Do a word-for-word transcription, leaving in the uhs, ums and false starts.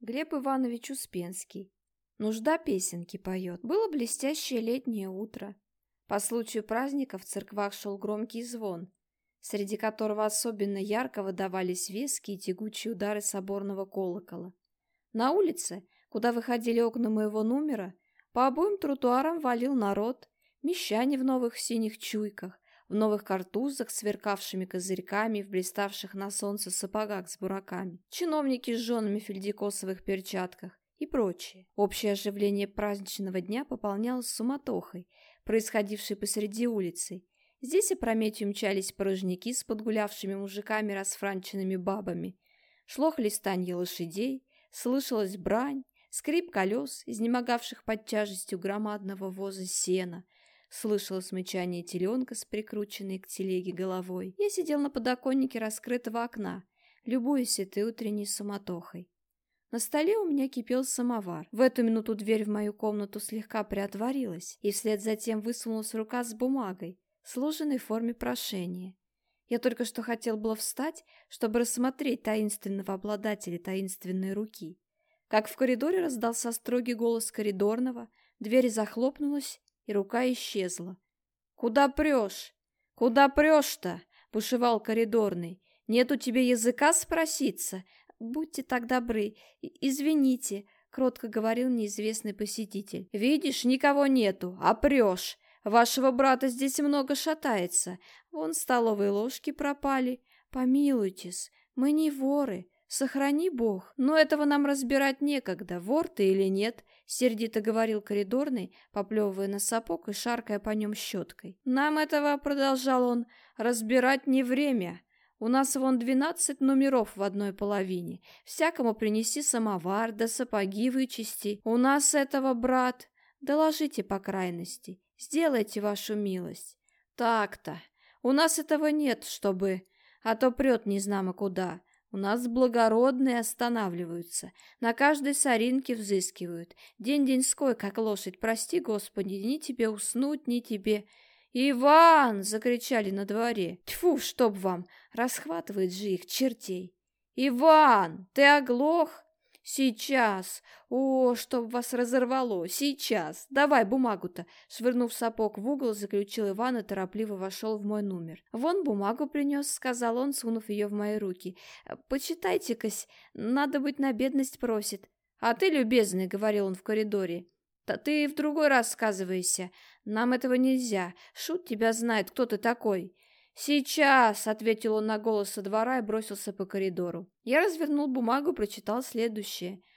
Глеб Иванович Успенский. Нужда песенки поет. Было блестящее летнее утро. По случаю праздника в церквах шел громкий звон, среди которого особенно ярко выдавались веские и тягучие удары соборного колокола. На улице, куда выходили окна моего номера, по обоим тротуарам валил народ, мещане в новых синих чуйках, в новых картузах, сверкавшими козырьками, в блиставших на солнце сапогах с бураками, чиновники с женами в фельдикосовых перчатках и прочее. Общее оживление праздничного дня пополнялось суматохой, происходившей посреди улицы. Здесь опрометью мчались порожняки с подгулявшими мужиками, расфранченными бабами. Шло хлестанье лошадей, слышалась брань, скрип колес, изнемогавших под тяжестью громадного воза сена. Слышалось мычание теленка с прикрученной к телеге головой. Я сидел на подоконнике раскрытого окна, любуясь этой утренней суматохой. На столе у меня кипел самовар. В эту минуту дверь в мою комнату слегка приотворилась, и вслед за тем высунулась рука с бумагой, сложенной в форме прошения. Я только что хотел было встать, чтобы рассмотреть таинственного обладателя таинственной руки, как в коридоре раздался строгий голос коридорного, дверь захлопнулась, и рука исчезла. «Куда прешь? Куда прешь-то?» — бушевал коридорный. «Нет у тебя языка спроситься? Будьте так добры, извините», — кротко говорил неизвестный посетитель. «Видишь, никого нету, а прешь. Вашего брата здесь много шатается. Вон столовые ложки пропали. Помилуйтесь, мы не воры. Сохрани Бог. Но этого нам разбирать некогда, вор ты или нет», — сердито говорил коридорный, поплевывая на сапог и шаркая по нем щеткой. «Нам этого, — продолжал он, — разбирать не время. У нас вон двенадцать номеров в одной половине. Всякому принеси самовар, да сапоги вычисти. У нас этого, брат, доложите по крайности, сделайте вашу милость. Так-то. У нас этого нет, чтобы... А то прет незнамо куда. У нас благородные останавливаются, на каждой соринке взыскивают. День-деньской, как лошадь, прости, Господи, ни тебе уснуть, ни тебе... «Иван!» — закричали на дворе. «Тьфу, чтоб вам! Расхватывает же их, чертей!» «Иван, ты оглох?» «Сейчас! О, чтоб вас разорвало! Сейчас! Давай бумагу-то!» Швырнув сапог в угол, заключил Иван и торопливо вошел в мой номер. «Вон бумагу принес», — сказал он, сунув ее в мои руки. «Почитайте-кась, надо быть, на бедность просит». «А ты, любезный», — говорил он в коридоре, — «да ты в другой раз сказывайся. Нам этого нельзя. Шут тебя знает, кто ты такой». «Сейчас», — ответил он на голос со двора и бросился по коридору. Я развернул бумагу, прочитал следующее.